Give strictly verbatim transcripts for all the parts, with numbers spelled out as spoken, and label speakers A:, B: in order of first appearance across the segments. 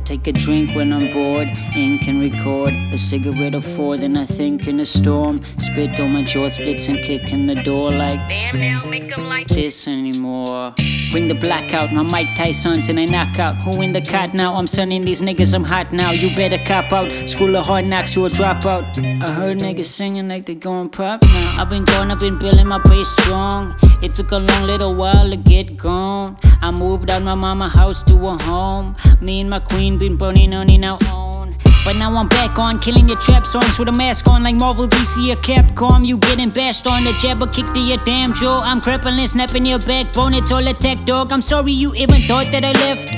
A: take a drink when I'm bored, ink and record a cigarette or four, then I think in a storm. Spit on my jaw splits and kick in the door like, damn, now make them like this anymore. Bring the black out, my Mike Tyson's and I knock out. Who in the cot now? I'm sunning these niggas, I'm hot now. You better cop out, school of hard knocks, you a dropout. I heard niggas singing like they going pop now. I've been going, I've been building my base strong. It took a long little while to get gone. I moved out my mama house to a home. Me and my queen been burning on in our own. But now I'm back on, killing your trap songs with a mask on like Marvel, D C, or Capcom. You getting bashed on the jabber, kick to your damn jaw. I'm crippling, snapping your backbone, it's all attack, dog. I'm sorry you even thought that I left.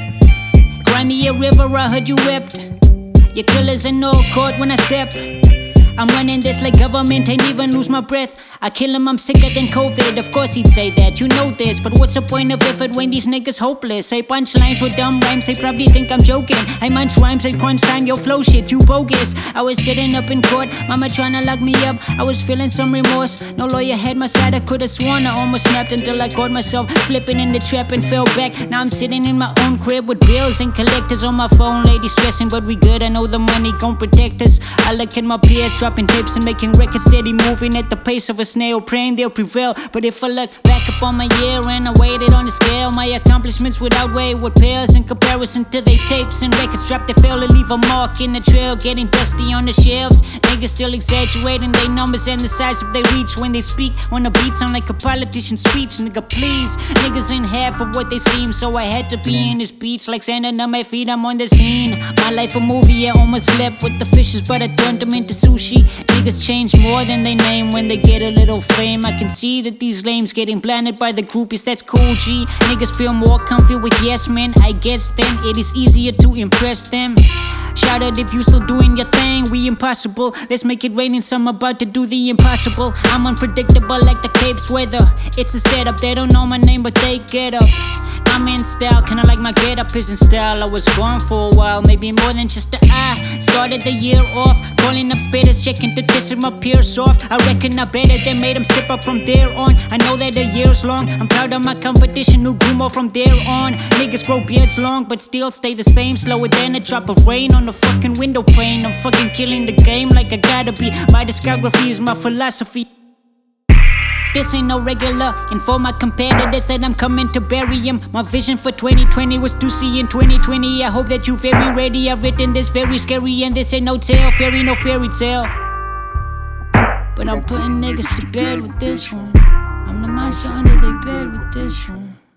A: Cry me a river, I heard you wept. Your killers in all court when I step. I'm running this like government, ain't even lose my breath. I kill him, I'm sicker than COVID. Of course he'd say that, you know this. But what's the point of effort when these niggas hopeless? Say punchlines with dumb rhymes, they probably think I'm joking. I munch rhymes at crunch time, yo flow shit, you bogus. I was sitting up in court, mama tryna lock me up. I was feeling some remorse, no lawyer had my side. I could've sworn I almost snapped until I caught myself slipping in the trap and fell back. Now I'm sitting in my own crib with bills and collectors on my phone. Lady stressing, but we good, I know the money gon' protect us. I look at my peers dropping tapes and making records, steady moving at the pace of a snail, praying they'll prevail. But if I look back up on my year and I weighed it on the scale, my accomplishments would outweigh what pales in comparison to they tapes and records dropped that fail to leave a mark in the trail, getting dusty on the shelves. Niggas still exaggerating their numbers and the size of their reach when they speak. When the beat sound like a politician's speech, nigga please. Niggas ain't half of what they seem, so I had to be in this beach like sanding on my feet, I'm on the scene. My life a movie, I almost slept with the fishes, but I turned them into sushi. Niggas change more than they name when they get a little fame. I can see that these lames getting blinded by the groupies, that's cool G. Niggas feel more comfy with yes men, I guess then it is easier to impress them. Shout out if you still doing your thing, we impossible. Let's make it rain and I'm about to do the impossible. I'm unpredictable like the Cape's weather. It's a setup, they don't know my name but they get up. I'm in style, kinda like my get up is in style. I was gone for a while, maybe more than just a eye. Started the year off, calling up spaders, checking to test my peers soft. I reckon I better than made them step up from there on. I know that the year's long, I'm proud of my competition who grew more from there on. Niggas grow beards long, but still stay the same. Slower than a drop of rain on the fucking window pane. I'm fucking killing the game like I gotta be. My discography is my philosophy. This ain't no regular, and for my competitors that I'm coming to bury him. My vision for twenty twenty was to see in twenty twenty. I hope that you very ready. I've written this very scary, and this ain't no tale, fairy, no fairy tale. But I'm putting niggas to bed with this one. I'm the monster under their bed with this one.